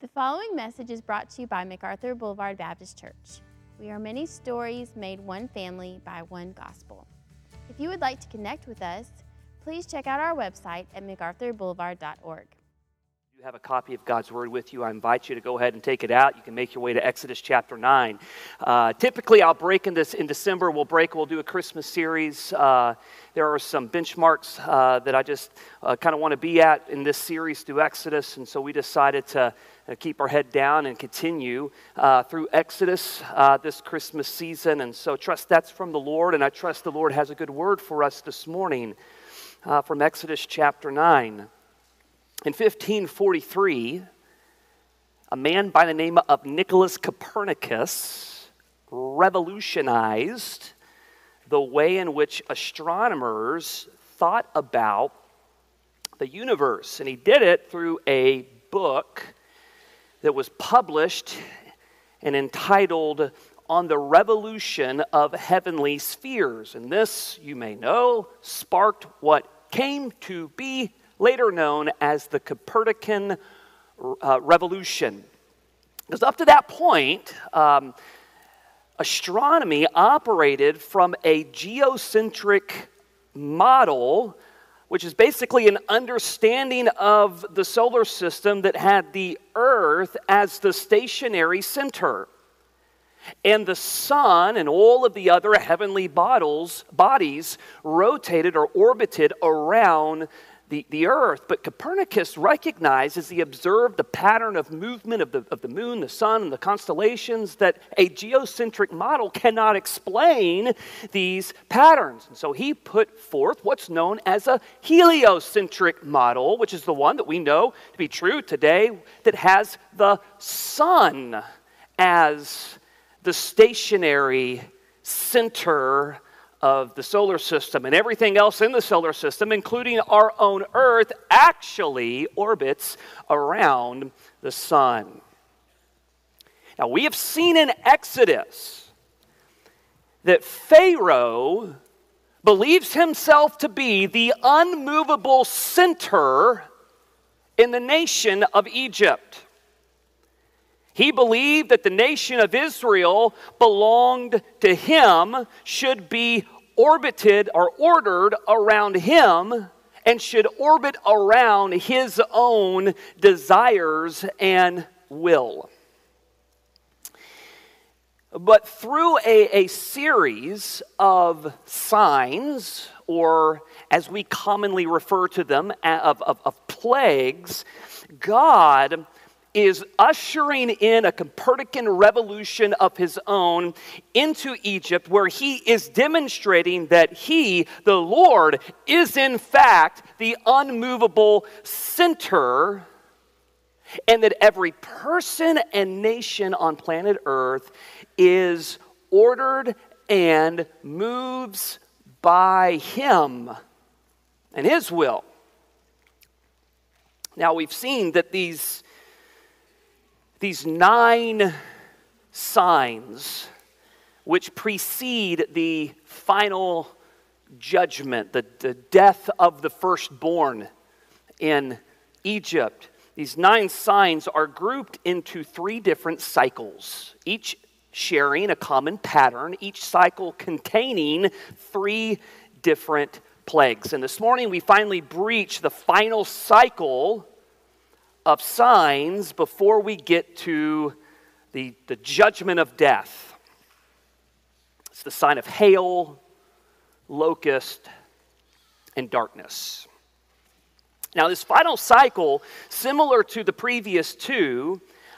The following message is brought to you by MacArthur Boulevard Baptist Church. We are many stories made one family by one gospel. If you would like to connect with us, please check out our website at macarthurboulevard.org. If you have a copy of God's Word with you, I invite you to go ahead and take it out. You can make your way to Exodus chapter 9. Typically, I'll break in December. We'll do a Christmas series. There are some benchmarks that I just kind of want to be at in this series through Exodus, and so we decided to keep our head down and continue through Exodus this Christmas season. And so trust that's from the Lord, and I trust the Lord has a good word for us this morning from Exodus chapter 9. In 1543, a man by the name of Nicholas Copernicus revolutionized the way in which astronomers thought about the universe. And he did it through a book that was published and entitled On the Revolution of Heavenly Spheres. And this, you may know, sparked what came to be later known as the Copernican Revolution. Because up to that point, astronomy operated from a geocentric model, which is basically an understanding of the solar system that had the Earth as the stationary center. And the sun and all of the other heavenly bodies rotated or orbited around the Earth. But Copernicus recognized, as he observed the pattern of movement of the moon, the sun, and the constellations, that a geocentric model cannot explain these patterns. And so he put forth what's known as a heliocentric model, which is the one that we know to be true today, that has the sun as the stationary center of the solar system, and everything else in the solar system, including our own Earth, actually orbits around the sun. Now, we have seen in Exodus that Pharaoh believes himself to be the unmovable center in the nation of Egypt. He believed that the nation of Israel belonged to him, should be orbited or ordered around him, and should orbit around his own desires and will. But through a series of signs, or as we commonly refer to them, of plagues, God is ushering in a Copernican revolution of his own into Egypt, where he is demonstrating that he, the Lord, is in fact the unmovable center, and that every person and nation on planet Earth is ordered and moves by him and his will. Now, we've seen that these 9 signs which precede the final judgment, the death of the firstborn in Egypt. These 9 signs are grouped into 3 different cycles, each sharing a common pattern, each cycle containing 3 different plagues. And this morning we finally breach the final cycle of signs before we get to the judgment of death. It's the sign of hail, locust, and darkness. Now, this final cycle, similar to the previous 2,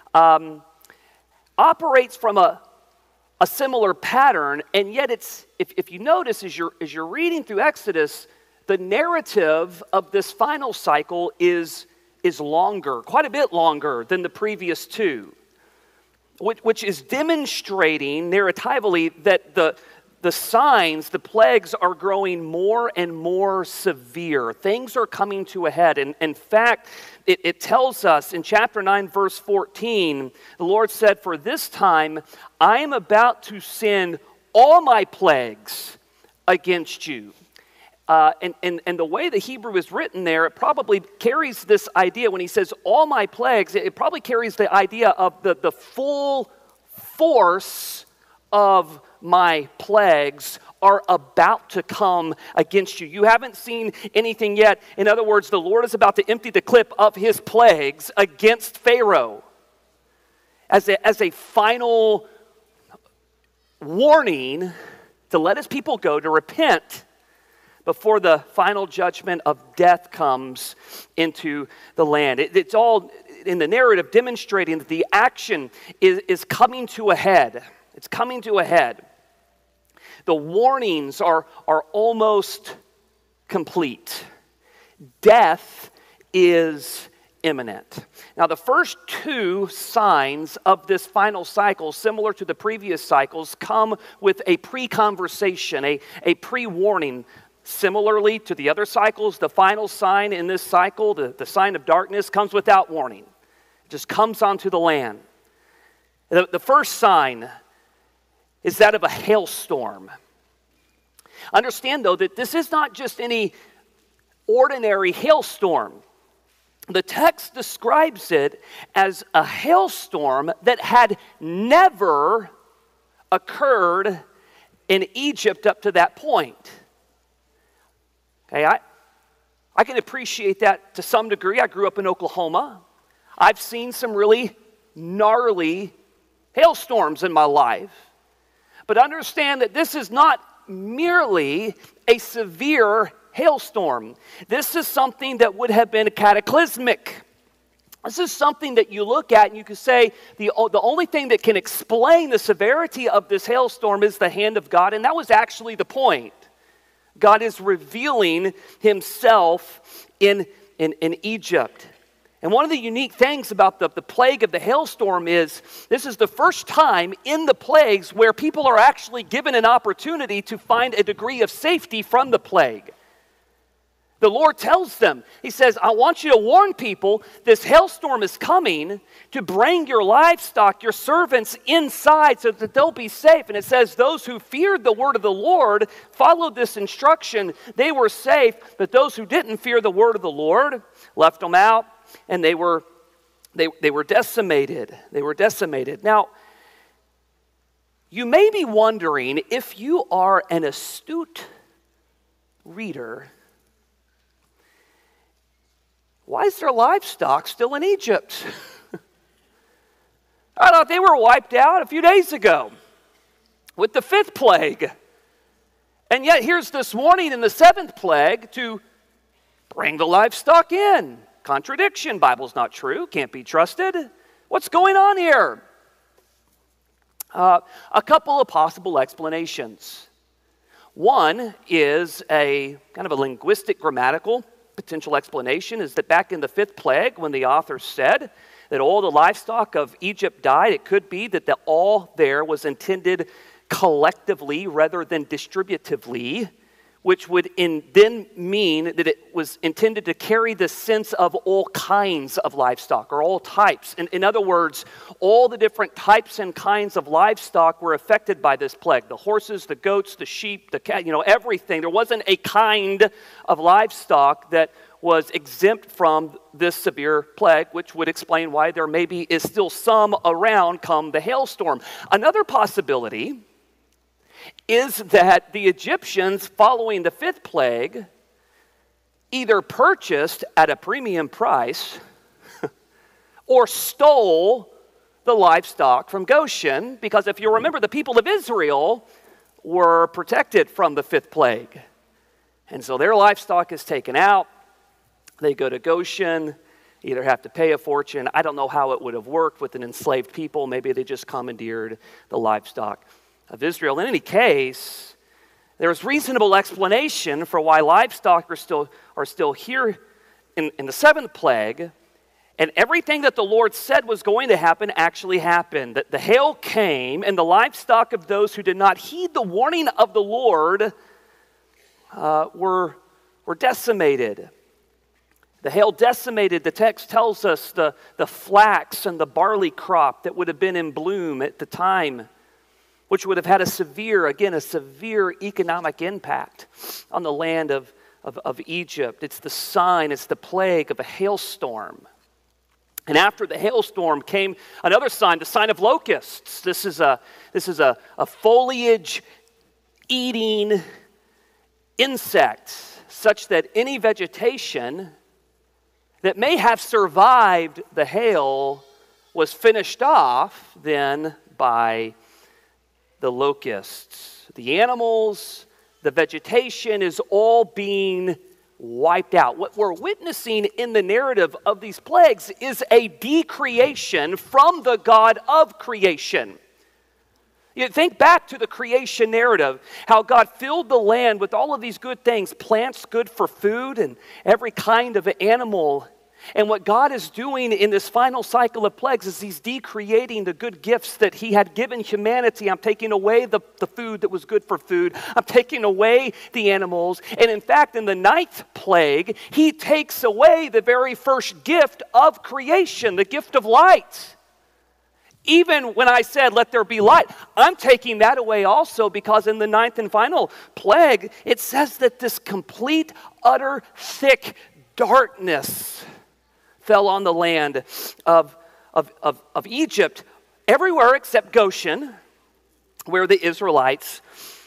operates from a similar pattern, and yet it's, if you notice as you're reading through Exodus, the narrative of this final cycle is longer, quite a bit longer than the previous 2, which is demonstrating narratively that the signs, the plagues, are growing more and more severe. Things are coming to a head. And in fact, it tells us in chapter 9, verse 14, the Lord said, "For this time I am about to send all my plagues against you." And the way the Hebrew is written there, it probably carries this idea. When he says all my plagues, it probably carries the idea of the full force of my plagues are about to come against you. You haven't seen anything yet. In other words, the Lord is about to empty the clip of his plagues against Pharaoh as a final warning to let his people go, to repent before the final judgment of death comes into the land. It's all in the narrative demonstrating that the action is coming to a head. It's coming to a head. The warnings are almost complete. Death is imminent. Now, the first two signs of this final cycle, similar to the previous cycles, come with a pre-conversation, a pre-warning. Similarly to the other cycles, the final sign in this cycle, the sign of darkness, comes without warning. It just comes onto the land. The first sign is that of a hailstorm. Understand, though, that this is not just any ordinary hailstorm. The text describes it as a hailstorm that had never occurred in Egypt up to that point. Okay, I can appreciate that to some degree. I grew up in Oklahoma. I've seen some really gnarly hailstorms in my life. But understand that this is not merely a severe hailstorm. This is something that would have been cataclysmic. This is something that you look at and you can say the only thing that can explain the severity of this hailstorm is the hand of God, and that was actually the point. God is revealing himself in Egypt. And one of the unique things about the plague of the hailstorm is this is the first time in the plagues where people are actually given an opportunity to find a degree of safety from the plague. The Lord tells them, he says, I want you to warn people, this hailstorm is coming to bring your livestock, your servants inside so that they'll be safe. And it says, those who feared the word of the Lord followed this instruction. They were safe, but those who didn't fear the word of the Lord left them out, and they were decimated. They were decimated. Now, you may be wondering, if you are an astute reader, why is their livestock still in Egypt? I thought they were wiped out a few days ago with the 5th plague. And yet here's this warning in the 7th plague to bring the livestock in. Contradiction. Bible's not true. Can't be trusted. What's going on here? A couple of possible explanations. One is a kind of a linguistic, grammatical potential explanation, is that back in the 5th plague, when the author said that all the livestock of Egypt died, it could be that the all there was intended collectively rather than distributively, which would then mean that it was intended to carry the sense of all kinds of livestock or all types. In other words, all the different types and kinds of livestock were affected by this plague. The horses, the goats, the sheep, the cat, everything. There wasn't a kind of livestock that was exempt from this severe plague, which would explain why there maybe is still some around come the hailstorm. Another possibility is that the Egyptians, following the 5th plague, either purchased at a premium price or stole the livestock from Goshen, because if you remember, the people of Israel were protected from the 5th plague. And so their livestock is taken out. They go to Goshen, either have to pay a fortune. I don't know how it would have worked with an enslaved people. Maybe they just commandeered the livestock of Israel. In any case, there is reasonable explanation for why livestock are still here in the 7th plague, and everything that the Lord said was going to happen actually happened. That the hail came, and the livestock of those who did not heed the warning of the Lord were decimated. The hail decimated, the text tells us, the flax and the barley crop that would have been in bloom at the time. which would have had a severe economic impact on the land of Egypt. It's the sign, it's the plague of a hailstorm. And after the hailstorm came another sign, the sign of locusts. This is a foliage-eating insect, such that any vegetation that may have survived the hail was finished off then by the locusts. The animals, the vegetation is all being wiped out. What we're witnessing in the narrative of these plagues is a decreation from the God of creation. You think back to the creation narrative, how God filled the land with all of these good things, plants good for food and every kind of animal. And what God is doing in this final cycle of plagues is he's decreating the good gifts that he had given humanity. I'm taking away the food that was good for food. I'm taking away the animals. And in fact, in the 9th plague, he takes away the very first gift of creation, the gift of light. Even when I said, let there be light, I'm taking that away also, because in the 9th and final plague, it says that this complete, utter, thick darkness fell on the land of Egypt, everywhere except Goshen, where the Israelites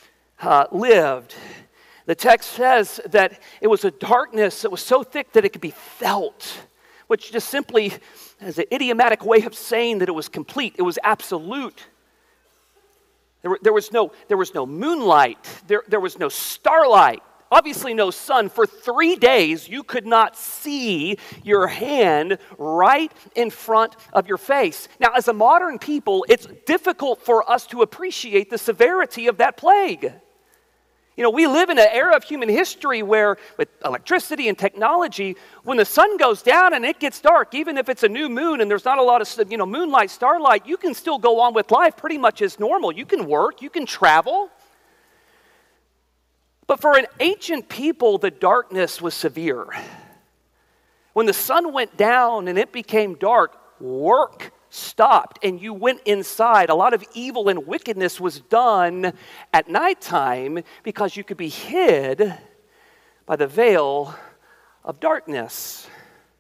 lived. The text says that it was a darkness that was so thick that it could be felt, which just simply is an idiomatic way of saying that it was complete. It was absolute. There was no moonlight. There was no starlight. Obviously no sun. For 3 days, you could not see your hand right in front of your face. Now, as a modern people, it's difficult for us to appreciate the severity of that plague. You know, we live in an era of human history where, with electricity and technology, when the sun goes down and it gets dark, even if it's a new moon and there's not a lot of, moonlight, starlight, you can still go on with life pretty much as normal. You can work, you can travel. But for an ancient people, the darkness was severe. When the sun went down and it became dark, work stopped and you went inside. A lot of evil and wickedness was done at nighttime because you could be hid by the veil of darkness.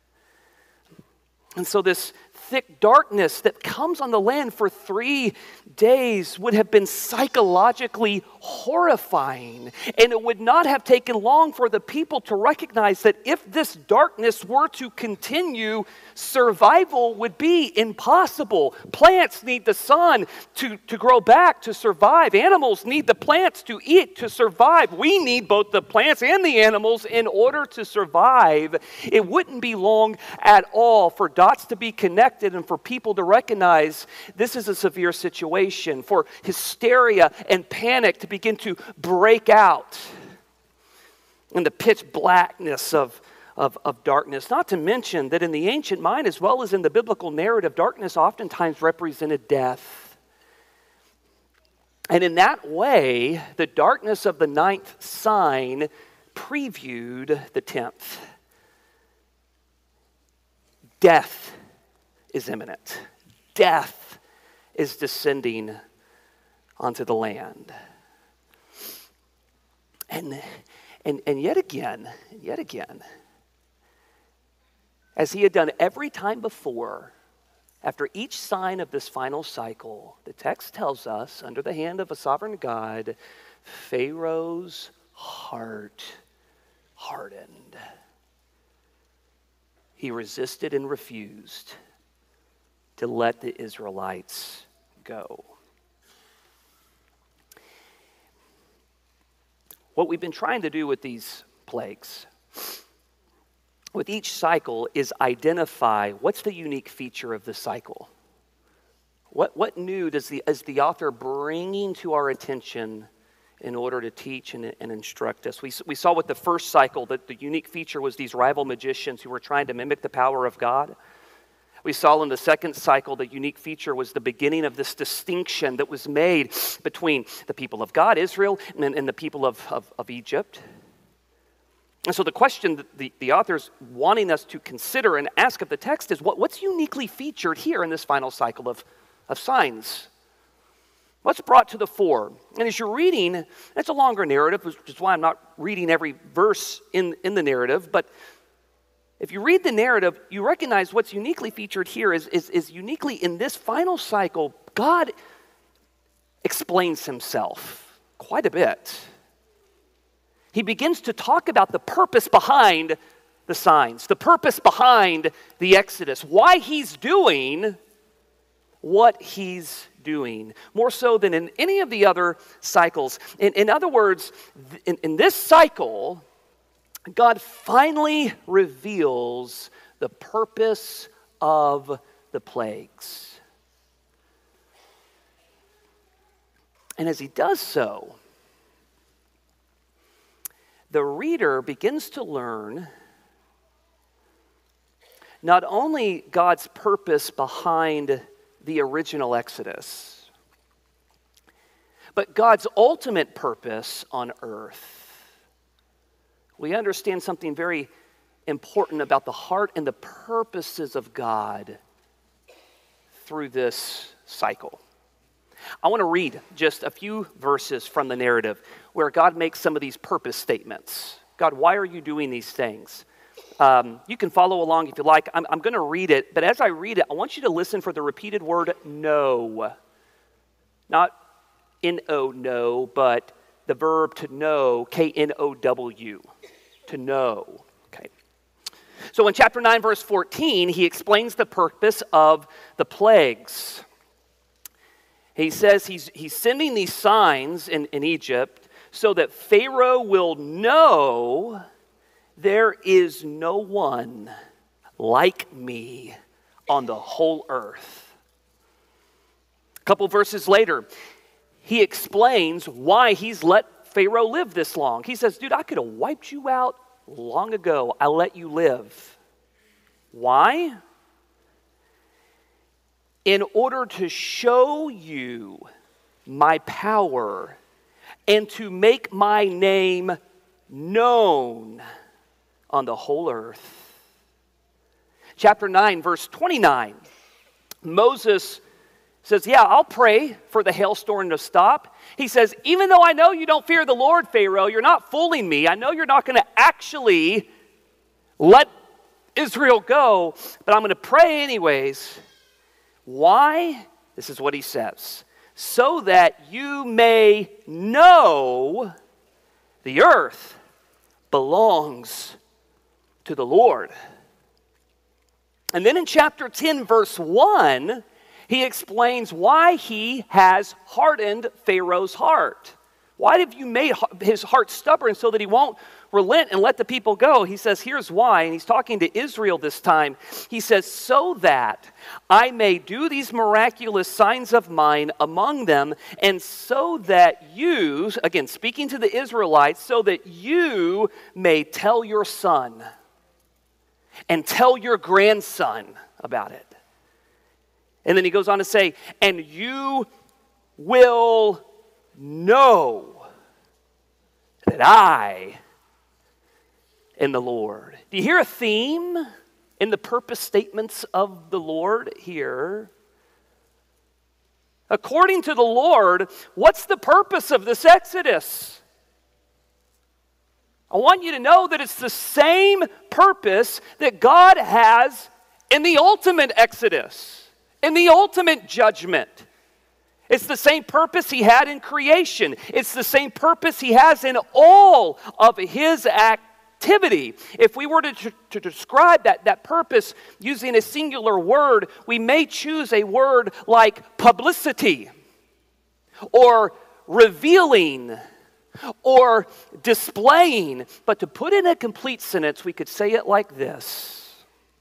And so this thick darkness that comes on the land for 3 days would have been psychologically horrifying. And it would not have taken long for the people to recognize that if this darkness were to continue, survival would be impossible. Plants need the sun to grow back, to survive. Animals need the plants to eat, to survive. We need both the plants and the animals in order to survive. It wouldn't be long at all for dots to be connected and for people to recognize this is a severe situation, for hysteria and panic to begin to break out in the pitch blackness of darkness. Not to mention that in the ancient mind, as well as in the biblical narrative, darkness oftentimes represented death. And in that way, the darkness of the 9th sign previewed the 10th. Death is imminent. Death is descending onto the land. And yet again, as he had done every time before, after each sign of this final cycle, the text tells us, under the hand of a sovereign God, Pharaoh's heart hardened. He resisted and refused to let the Israelites go. What we've been trying to do with these plagues, with each cycle, is identify what's the unique feature of the cycle. What new is the author bringing to our attention in order to teach and instruct us? We saw with the first cycle that the unique feature was these rival magicians who were trying to mimic the power of God. We saw in the second cycle the unique feature was the beginning of this distinction that was made between the people of God, Israel, and the people of Egypt. And so the question that the author's wanting us to consider and ask of the text is, what's uniquely featured here in this final cycle of signs? What's brought to the fore? And as you're reading, it's a longer narrative, which is why I'm not reading every verse in the narrative, but if you read the narrative, you recognize what's uniquely featured here is uniquely in this final cycle, God explains himself quite a bit. He begins to talk about the purpose behind the signs, the purpose behind the Exodus, why he's doing what he's doing, more so than in any of the other cycles. In other words, in this cycle, God finally reveals the purpose of the plagues. And as he does so, the reader begins to learn not only God's purpose behind the original Exodus, but God's ultimate purpose on earth. We understand something very important about the heart and the purposes of God through this cycle. I want to read just a few verses from the narrative where God makes some of these purpose statements. God, why are you doing these things? You can follow along if you like. I'm going to read it, but as I read it, I want you to listen for the repeated word know. Not N-O, no, but the verb to know, K-N-O-W, to know. Okay. So in chapter 9, verse 14, he explains the purpose of the plagues. He says he's sending these signs in Egypt so that Pharaoh will know there is no one like me on the whole earth. A couple verses later, he explains why he's let Pharaoh live this long. He says, dude, I could have wiped you out long ago. I let you live. Why? In order to show you my power and to make my name known on the whole earth. Chapter 9, verse 29, Moses says, yeah, I'll pray for the hailstorm to stop. He says, even though I know you don't fear the Lord, Pharaoh, you're not fooling me. I know you're not going to actually let Israel go, but I'm going to pray anyways. Why? This is what he says. So that you may know the earth belongs to the Lord. And then in chapter 10, verse 1, he explains why he has hardened Pharaoh's heart. Why have you made his heart stubborn so that he won't relent and let the people go? He says, here's why, and he's talking to Israel this time. He says, so that I may do these miraculous signs of mine among them, and so that you, again, speaking to the Israelites, so that you may tell your son and tell your grandson about it. And then he goes on to say, and you will know that I am the Lord. Do you hear a theme in the purpose statements of the Lord here? According to the Lord, what's the purpose of this Exodus? I want you to know that it's the same purpose that God has in the ultimate Exodus, in the ultimate judgment. It's the same purpose he had in creation. It's the same purpose he has in all of his activity. If we were to describe that purpose using a singular word, we may choose a word like publicity or revealing or displaying. But to put in a complete sentence, we could say it like this.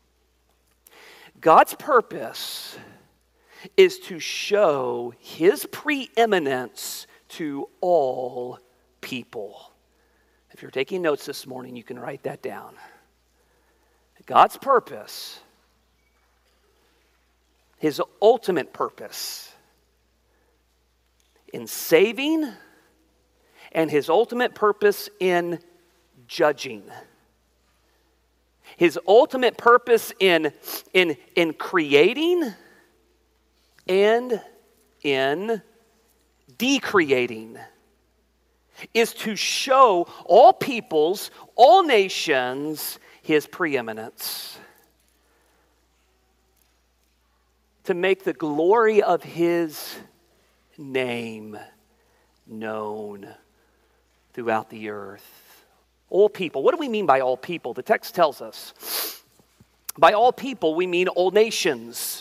God's purpose is to show his preeminence to all people. If you're taking notes this morning, you can write that down. God's purpose, his ultimate purpose in saving, and his ultimate purpose in judging. His ultimate purpose in creating and in decreating, is to show all peoples, all nations, his preeminence. To make the glory of his name known throughout the earth. All people. What do we mean by all people? The text tells us. By all people, we mean all nations.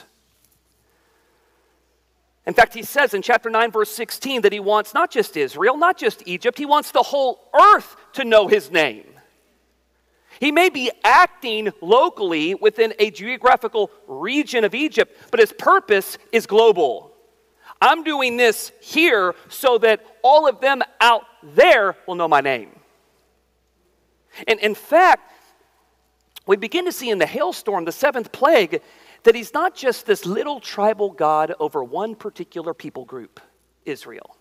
In fact, he says in chapter 9, verse 16, that he wants not just Israel, not just Egypt, he wants the whole earth to know his name. He may be acting locally within a geographical region of Egypt, but his purpose is global. I'm doing this here so that all of them out there will know my name. And in fact, we begin to see in the hailstorm, the seventh plague, that he's not just this little tribal God over one particular people group, Israel.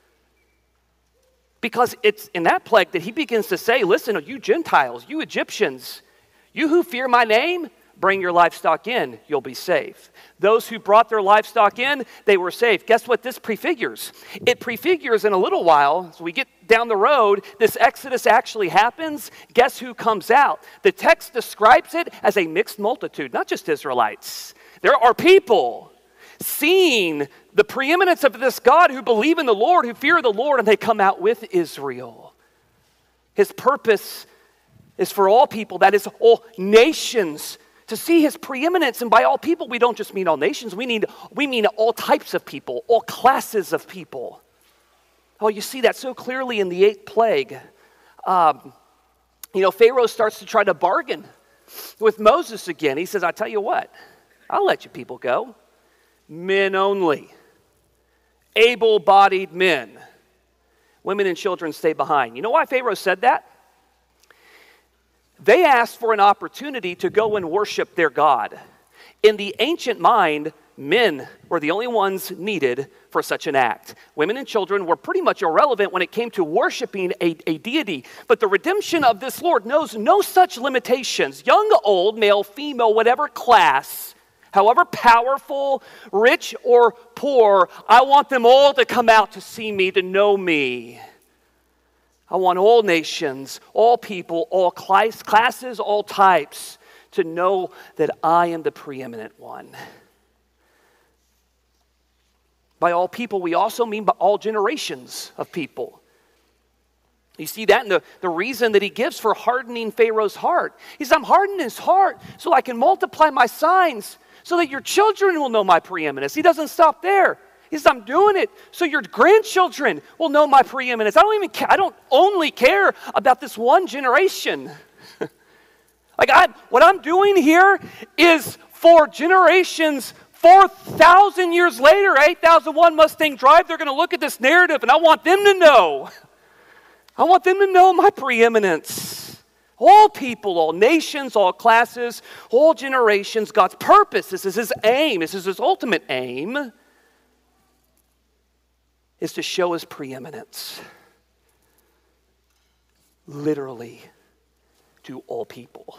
Because it's in that plague that he begins to say, listen, you Gentiles, you Egyptians, you who fear my name, bring your livestock in, you'll be safe. Those who brought their livestock in, they were safe. Guess what this prefigures? It prefigures in a little while, as we get down the road, this Exodus actually happens. Guess who comes out? The text describes it as a mixed multitude, not just Israelites. There are people seeing the preeminence of this God who believe in the Lord, who fear the Lord, and they come out with Israel. His purpose is for all people, that is all nations, to see his preeminence. And by all people, we don't just mean all nations, we mean all types of people, all classes of people. Oh, you see that so clearly in the eighth plague. Pharaoh starts to try to bargain with Moses again. He says, I tell you what, I'll let you people go. Men only. Able-bodied men. Women and children stay behind. You know why Pharaoh said that? They asked for an opportunity to go and worship their God. In the ancient mind, men were the only ones needed for such an act. Women and children were pretty much irrelevant when it came to worshiping a deity. But the redemption of this Lord knows no such limitations. Young, old, male, female, whatever class, however powerful, rich or poor, I want them all to come out to see me, to know me. I want all nations, all people, all classes, all types to know that I am the preeminent one. By all people, we also mean by all generations of people. You see that in the reason that he gives for hardening Pharaoh's heart. He says, I'm hardening his heart so I can multiply my signs so that your children will know my preeminence. He doesn't stop there. He says, I'm doing it so your grandchildren will know my preeminence. I don't only care about this one generation. What I'm doing here is for generations 4,000 years later, 8001 Mustang Drive, they're going to look at this narrative and I want them to know. I want them to know my preeminence. All people, all nations, all classes, all generations, God's purpose, this is his aim, this is his ultimate aim, is to show his preeminence. Literally, to all people.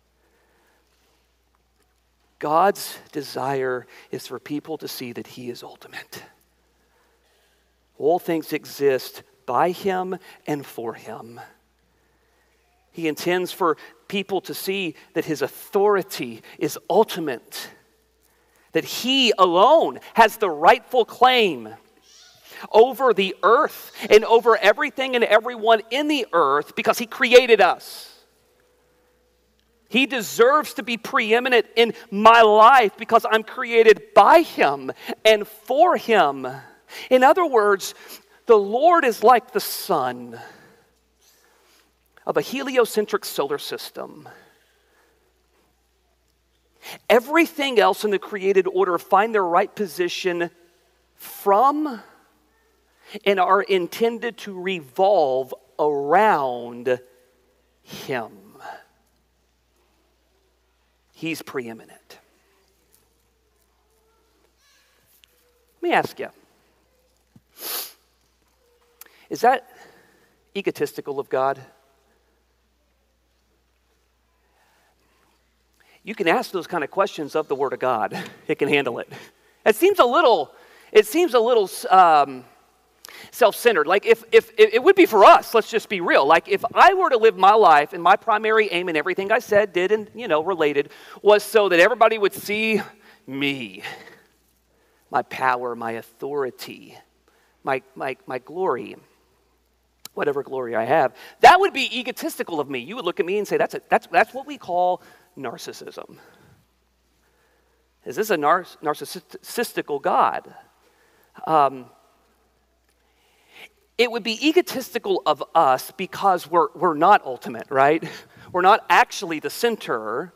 God's desire is for people to see that he is ultimate. All things exist by him and for him. He intends for people to see that his authority is ultimate, that he alone has the rightful claim over the earth and over everything and everyone in the earth because he created us. He deserves to be preeminent in my life because I'm created by him and for him. In other words, the Lord is like the sun of a heliocentric solar system. Everything else in the created order find their right position from and are intended to revolve around him. He's preeminent. Let me ask you, is that egotistical of God? You can ask those kind of questions of the Word of God. It can handle it. It seems a little self-centered. Like if it would be for us, let's just be real. Like if I were to live my life and my primary aim in everything I said, did, and related was so that everybody would see me, my power, my authority, my glory, whatever glory I have, that would be egotistical of me. You would look at me and say, that's what we call narcissism. Is this a narcissistical God? It would be egotistical of us because we're not ultimate, right? We're not actually the center.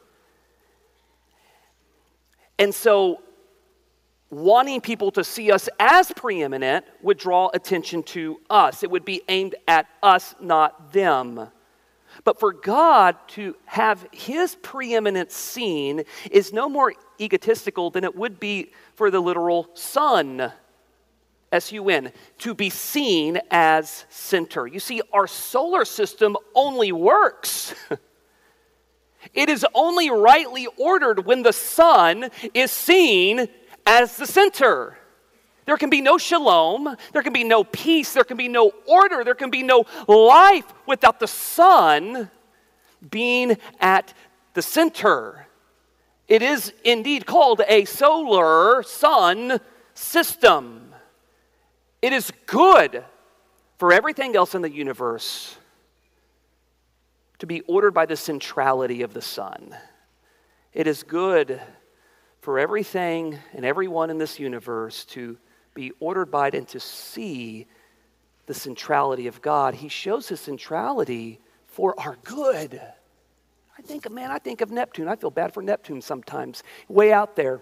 And so wanting people to see us as preeminent would draw attention to us. It would be aimed at us, not them. But for God to have his preeminence seen is no more egotistical than it would be for the literal sun, S-U-N, to be seen as center. You see, our solar system only works. It is only rightly ordered when the sun is seen as the center. There can be no shalom, there can be no peace, there can be no order, there can be no life without the sun being at the center. It is indeed called a solar sun system. It is good for everything else in the universe to be ordered by the centrality of the sun. It is good for everything and everyone in this universe to be ordered by it and to see the centrality of God. He shows his centrality for our good. I think of Neptune. I feel bad for Neptune sometimes, way out there.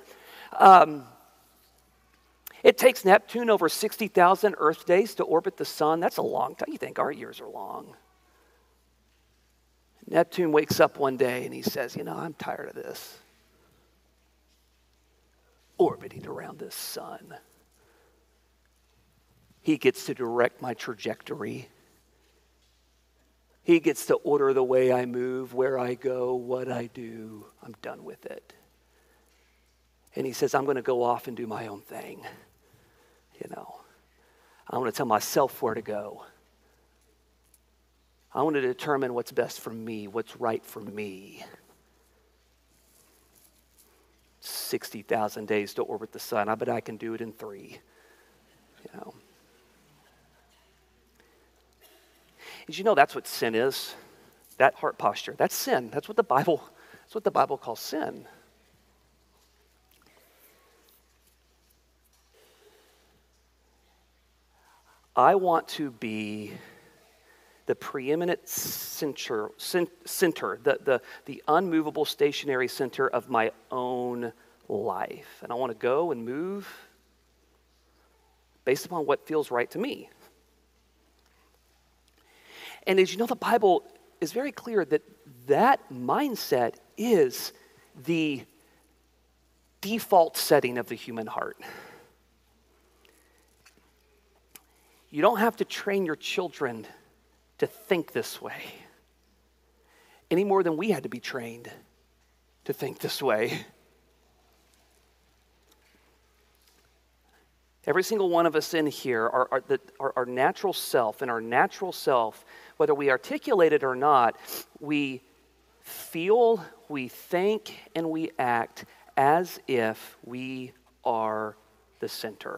It takes Neptune over 60,000 Earth days to orbit the sun. That's a long time. You think our years are long. Neptune wakes up one day and he says, I'm tired of this. Orbiting around this sun. He gets to direct my trajectory. He gets to order the way I move, where I go, what I do. I'm done with it. And he says, I'm going to go off and do my own thing. I want to tell myself where to go. I want to determine what's best for me, what's right for me. 60,000 days to orbit the sun. I bet I can do it in 3. Did you know that's what sin is? That heart posture. That's sin. That's what the Bible calls sin. I want to be the preeminent center, the unmovable stationary center of my own life. And I want to go and move based upon what feels right to me. And as you know, the Bible is very clear that that mindset is the default setting of the human heart. You don't have to train your children to think this way any more than we had to be trained to think this way. Every single one of us in here, our natural self, and our natural self, whether we articulate it or not, we feel, we think, and we act as if we are the center.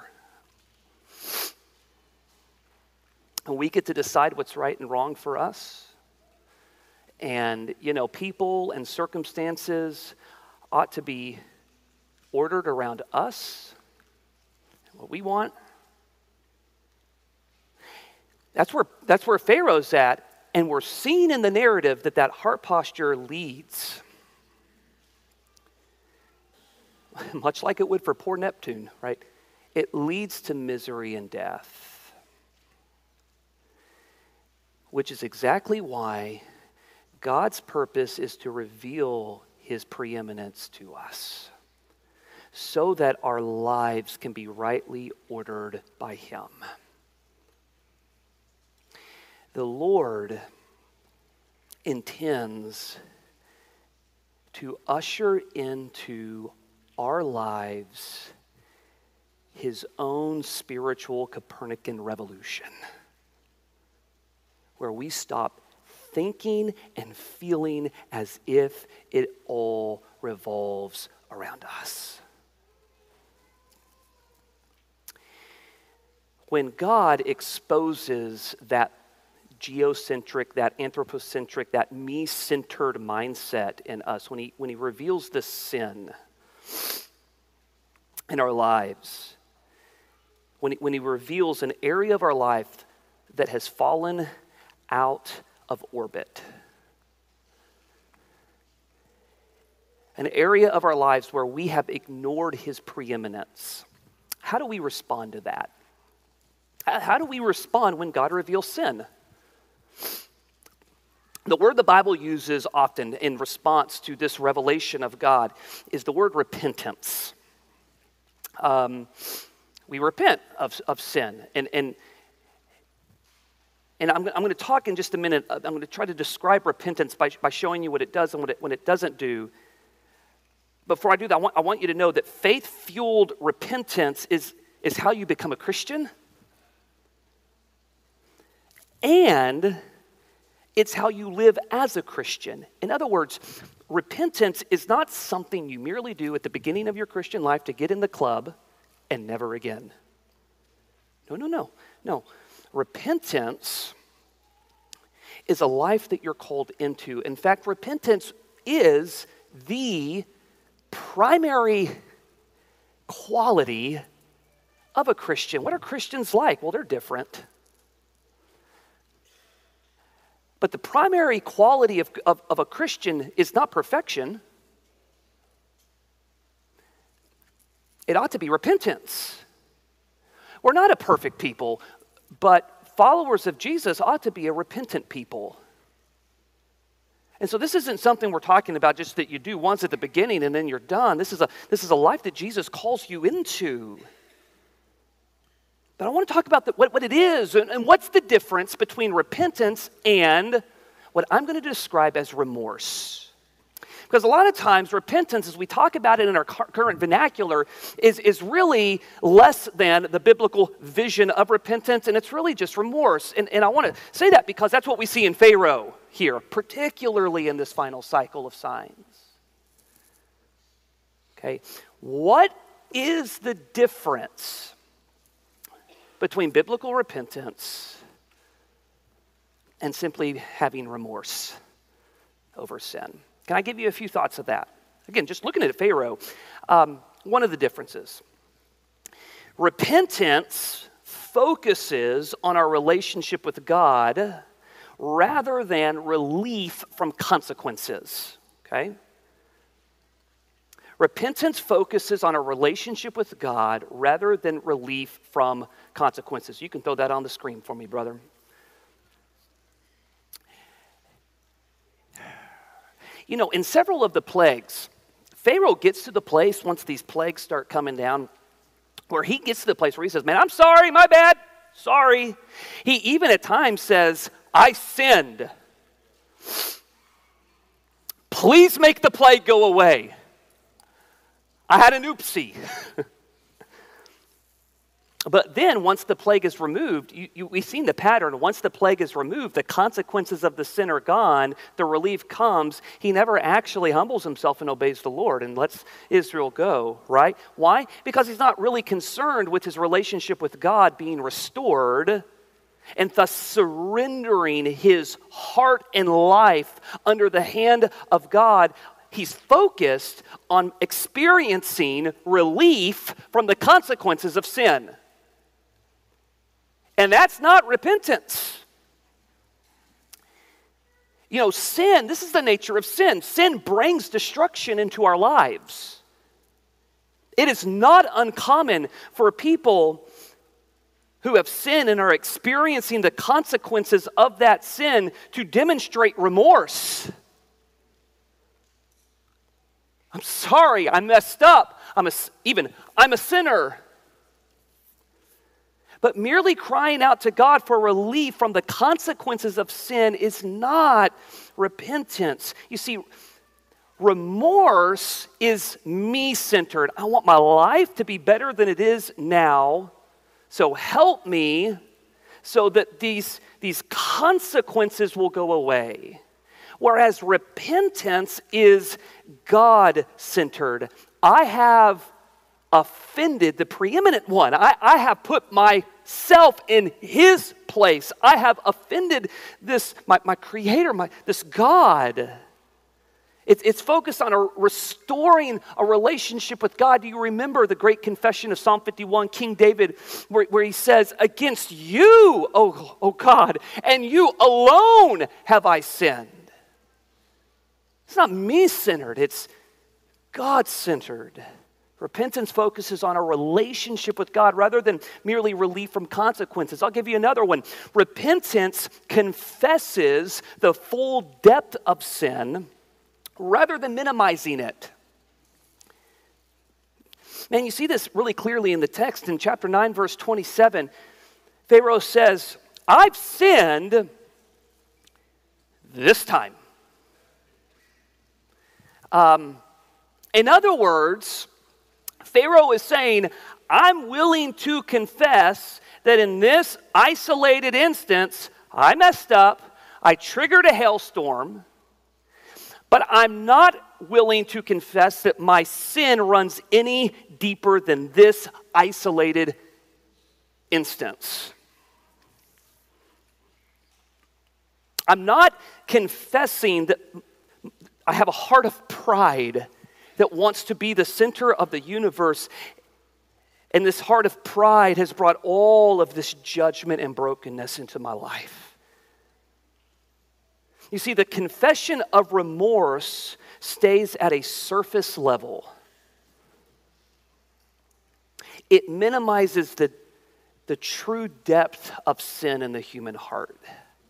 And we get to decide what's right and wrong for us. And, people and circumstances ought to be ordered around us, what we want. That's where Pharaoh's at, and we're seeing in the narrative that heart posture leads. Much like it would for poor Neptune, right? It leads to misery and death. Which is exactly why God's purpose is to reveal his preeminence to us, so that our lives can be rightly ordered by him. The Lord intends to usher into our lives his own spiritual Copernican revolution, where we stop thinking and feeling as if it all revolves around us. When God exposes that geocentric, that anthropocentric, that me-centered mindset in us, when he reveals this sin in our lives, when he reveals an area of our life that has fallen out of orbit, an area of our lives where we have ignored his preeminence, how do we respond to that? How do we respond when God reveals sin? The word the Bible uses often in response to this revelation of God is the word repentance. We repent of sin. And I'm going to talk in just a minute. I'm going to try to describe repentance by showing you what it does and what it doesn't do. Before I do that, I want you to know that faith-fueled repentance is how you become a Christian. And it's how you live as a Christian. In other words, repentance is not something you merely do at the beginning of your Christian life to get in the club and never again. No. Repentance is a life that you're called into. In fact, repentance is the primary quality of a Christian. What are Christians like? Well, they're different. But the primary quality of a Christian is not perfection. It ought to be repentance. We're not a perfect people, but followers of Jesus ought to be a repentant people. And so this isn't something we're talking about just that you do once at the beginning and then you're done. This is a life that Jesus calls you into. But I want to talk about what it is and what's the difference between repentance and what I'm going to describe as remorse. Because a lot of times repentance, as we talk about it in our current vernacular, is really less than the biblical vision of repentance, and it's really just remorse. And I want to say that because that's what we see in Pharaoh here, particularly in this final cycle of signs. Okay, what is the difference between biblical repentance and simply having remorse over sin? Can I give you a few thoughts of that? Again, just looking at Pharaoh, one of the differences. Repentance focuses on our relationship with God rather than relief from consequences, okay? Repentance focuses on a relationship with God rather than relief from consequences. You can throw that on the screen for me, brother. You know, in several of the plagues, Pharaoh gets to the place once these plagues start coming down where he gets to the place where he says, man, I'm sorry, my bad, sorry. He even at times says, I sinned. Please make the plague go away. I had an oopsie. But then once the plague is removed, we've seen the pattern. Once the plague is removed, the consequences of the sin are gone, the relief comes. He never actually humbles himself and obeys the Lord and lets Israel go, right? Why? Because he's not really concerned with his relationship with God being restored and thus surrendering his heart and life under the hand of God. He's focused on experiencing relief from the consequences of sin. And that's not repentance. You know, sin, this is the nature of sin. Sin brings destruction into our lives. It is not uncommon for people who have sinned and are experiencing the consequences of that sin to demonstrate remorse. I'm sorry, I messed up. I'm a sinner. But merely crying out to God for relief from the consequences of sin is not repentance. You see, Remorse is me-centered. I want my life to be better than it is now, so help me so that these consequences will go away. Whereas repentance is God-centered. I have offended the preeminent one. I have put myself in his place. I have offended this, my creator, this God. It's focused on restoring a relationship with God. Do you remember the great confession of Psalm 51, King David, where he says, against you, O God, and you alone have I sinned. It's not me-centered, it's God-centered. Repentance focuses on a relationship with God rather than merely relief from consequences. I'll give you another one. Repentance confesses the full depth of sin rather than minimizing it. Man, you see this really clearly in the text in chapter 9, verse 27. Pharaoh says, I've sinned this time. In other words, Pharaoh is saying, I'm willing to confess that in this isolated instance, I messed up, I triggered a hailstorm, but I'm not willing to confess that my sin runs any deeper than this isolated instance. I'm not confessing that I have a heart of pride that wants to be the center of the universe. And this heart of pride has brought all of this judgment and brokenness into my life. You see, the confession of remorse stays at a surface level. It minimizes the true depth of sin in the human heart.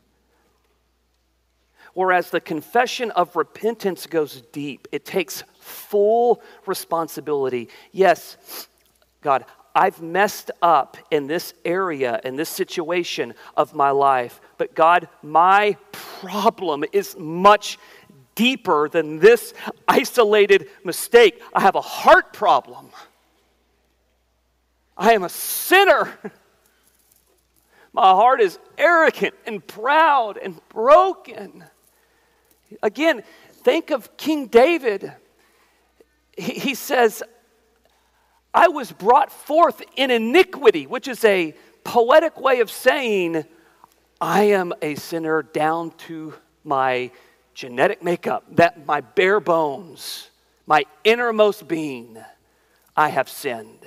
Whereas the confession of repentance goes deep. It takes full responsibility. Yes, God, I've messed up in this area, in this situation of my life. But God, my problem is much deeper than this isolated mistake. I have a heart problem. I am a sinner. My heart is arrogant and proud and broken. Again, think of King David. He says, I was brought forth in iniquity, which is a poetic way of saying, I am a sinner down to my genetic makeup, that my bare bones, my innermost being, I have sinned.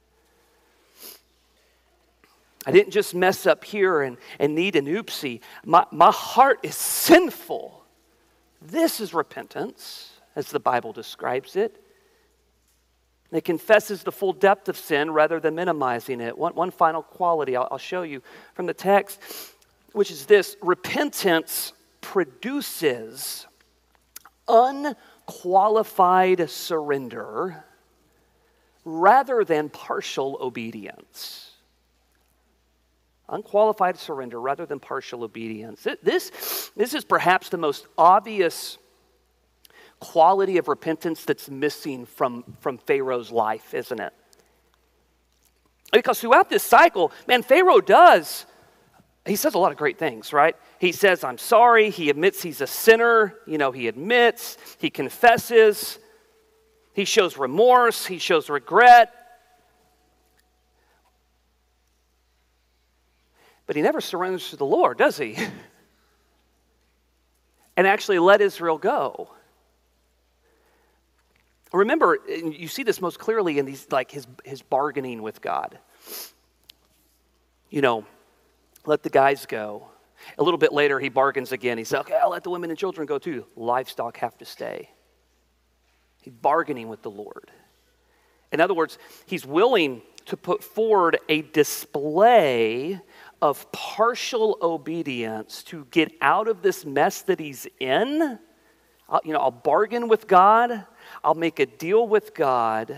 I didn't just mess up here and need an oopsie. My heart is sinful. This is repentance, as the Bible describes it. It confesses the full depth of sin rather than minimizing it. One final quality I'll show you from the text, which is this: repentance produces unqualified surrender rather than partial obedience. Unqualified surrender rather than partial obedience. This is perhaps the most obvious quality of repentance that's missing from Pharaoh's life, isn't it? Because throughout this cycle, man, Pharaoh he says a lot of great things, right? He says, I'm sorry. He admits he's a sinner. He admits, he confesses. He shows remorse. He shows regret. But he never surrenders to the Lord, does he? And actually let Israel go. Remember, you see this most clearly in these, like his bargaining with God. Let the guys go. A little bit later, he bargains again. He says, okay, I'll let the women and children go too. Livestock have to stay. He's bargaining with the Lord. In other words, he's willing to put forward a display of partial obedience to get out of this mess that he's in. I'll bargain with God. I'll make a deal with God.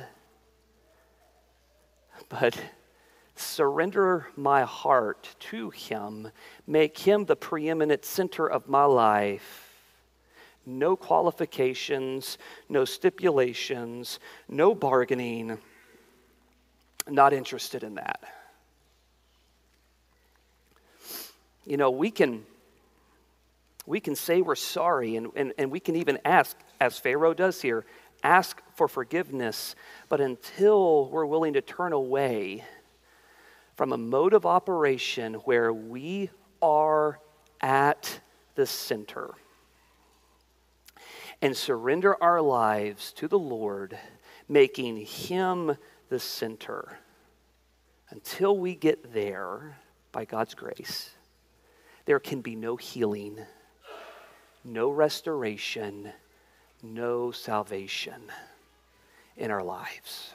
But surrender my heart to him. Make him the preeminent center of my life. No qualifications, no stipulations, no bargaining. Not interested in that. You know, we can say we're sorry, and we can even ask, as Pharaoh does here, ask for forgiveness. But until we're willing to turn away from a mode of operation where we are at the center and surrender our lives to the Lord, making Him the center, until we get there, by God's grace, there can be no healing, no restoration, no salvation in our lives.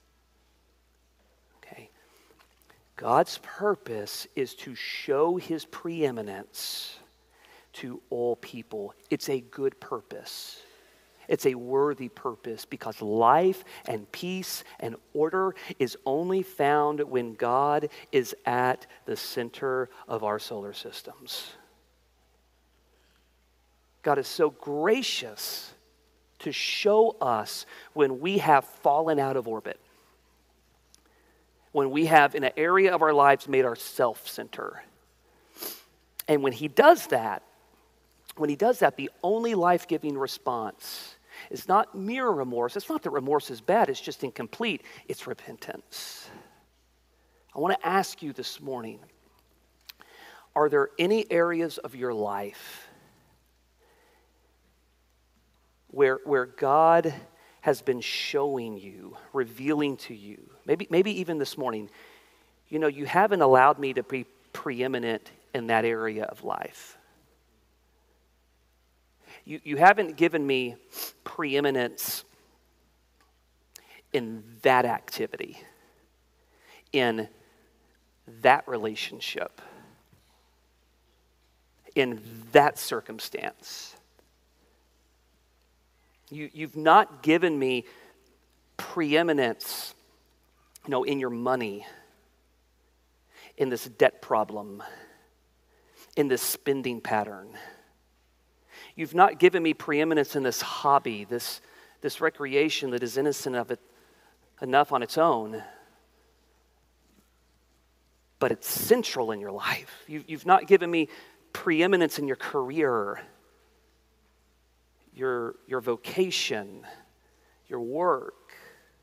Okay? God's purpose is to show His preeminence to all people. It's a good purpose. It's a worthy purpose, because life and peace and order is only found when God is at the center of our solar systems. God is so gracious to show us when we have fallen out of orbit, when we have, in an area of our lives, made ourselves center. And when He does that, the only life-giving response is not mere remorse. It's not that remorse is bad, it's just incomplete. It's repentance. I want to ask you this morning, are there any areas of your life where God has been showing you, revealing to you, maybe even this morning, you know, you haven't allowed me to be preeminent in that area of life. You haven't given me preeminence in that activity, in that relationship, in that circumstance. You've not given me preeminence, you know, in your money, in this debt problem, in this spending pattern. You've not given me preeminence in this hobby, this recreation that is innocent of it enough on its own, but it's central in your life. You've not given me preeminence in your career, your vocation, your work.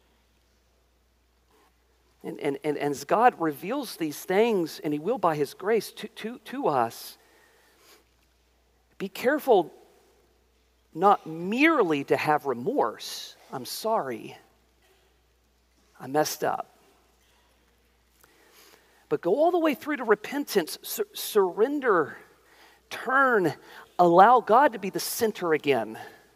And as God reveals these things, and He will by His grace to us, be careful not merely to have remorse. I'm sorry. I messed up. But go all the way through to repentance, surrender, turn, allow God to be the center again.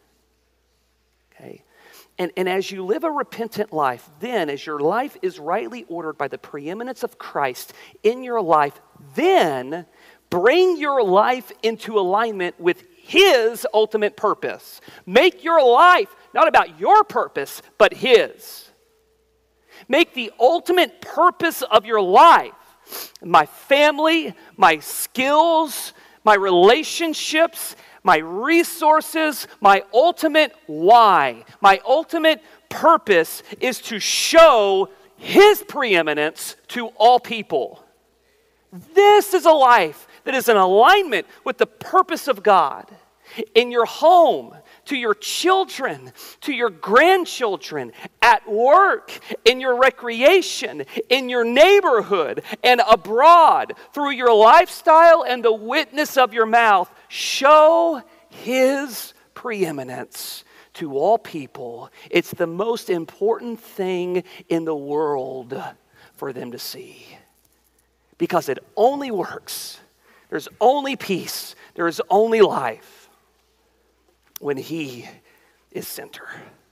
Okay? And as you live a repentant life, then as your life is rightly ordered by the preeminence of Christ in your life, then bring your life into alignment with His ultimate purpose. Make your life not about your purpose, but His. Make the ultimate purpose of your life, my family, my skills, my relationships, my resources, my ultimate why, my ultimate purpose is to show His preeminence to all people. This is a life that is in alignment with the purpose of God. In your home, to your children, to your grandchildren, at work, in your recreation, in your neighborhood, and abroad, through your lifestyle and the witness of your mouth, show His preeminence to all people. It's the most important thing in the world for them to see. Because it only works. There's only peace. There is only life when He is center.